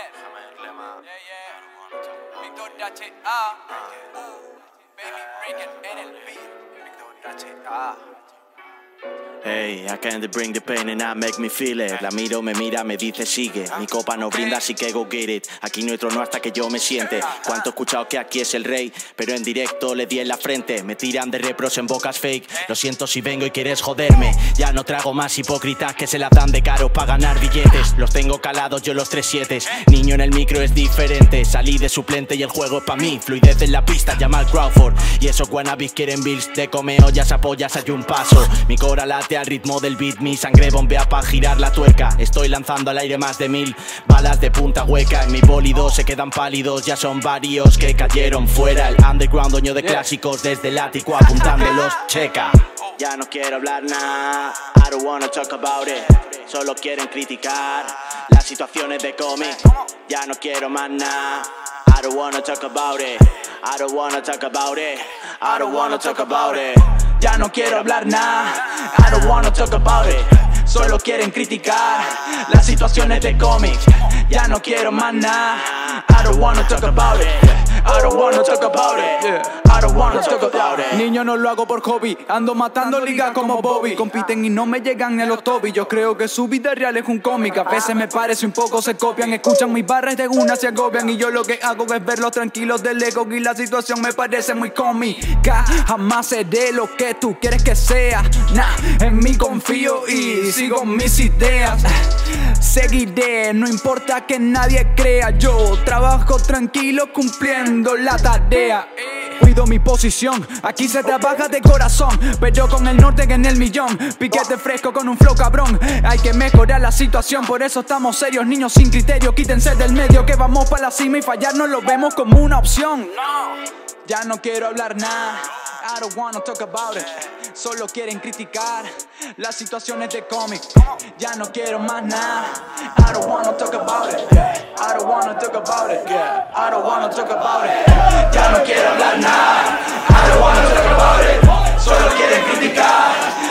Víctor H.A. Baby Breaker en el beat. Víctor H.A. Hey, I can't bring the pain and I make me feel it. La miro, me mira, me dice sigue. Mi copa no brinda, así que go get it. Aquí no hay trono hasta que yo me siente. Cuánto he escuchado que aquí es el rey, pero en directo le di en la frente. Me tiran de repros en bocas fake. Lo siento si vengo y quieres joderme. Ya no trago más hipócritas que se la dan de caros para ganar billetes. Los tengo calados yo los 3-7. Niño en el micro es diferente. Salí de suplente y el juego es pa' mí. Fluidez en la pista, llama al Crawford. Y esos wannabes quieren bills. De come ollas, apoyas, hay un paso. Mi cora late al ritmo del beat, mi sangre bombea pa' girar la tuerca. Estoy lanzando al aire más de 1000 balas de punta hueca. En mi bólido se quedan pálidos, ya son varios que cayeron fuera. El underground, dueño de clásicos, desde el ático apuntándolos, checa. Ya no quiero hablar nada, I don't wanna talk about it. Solo quieren criticar las situaciones de cómic. Ya no quiero más nada, I don't wanna talk about it. I don't wanna talk about it. I don't wanna talk about it. Ya no quiero hablar nada, I don't wanna talk about it. Solo quieren criticar las situaciones de cómics. Ya no quiero más nada, I don't wanna talk about it. I don't wanna talk about it. I don't wanna talk about it. Niño, no lo hago por hobby, ando matando ligas como Bobby. Compiten y no me llegan ni a los tobi. Yo creo que su vida real es un cómic. A veces me parece un poco se copian. Escuchan mis barras de una se agobian. Y yo lo que hago es verlos tranquilos del ego. Y la situación me parece muy cómica. Jamás seré lo que tú quieres que sea. Nah, en mí confío y sigo mis ideas. Seguiré, no importa que nadie crea. Yo trabajo tranquilo cumpliendo la tarea. Cuido mi posición, aquí se trabaja de corazón, pero con el norte en el millón. Piquete fresco con un flow cabrón. Hay que mejorar la situación, por eso estamos serios. Niños sin criterio, quítense del medio. Que vamos para la cima y fallar no lo vemos como una opción. Ya no quiero hablar nada, I don't wanna talk about it. Solo quieren criticar las situaciones de cómic. Ya no quiero más nada, I don't wanna talk about it. I don't wanna talk about it. I don't wanna talk about it. Ya no quiero hablar nada, I don't wanna talk about it. Solo quieren criticar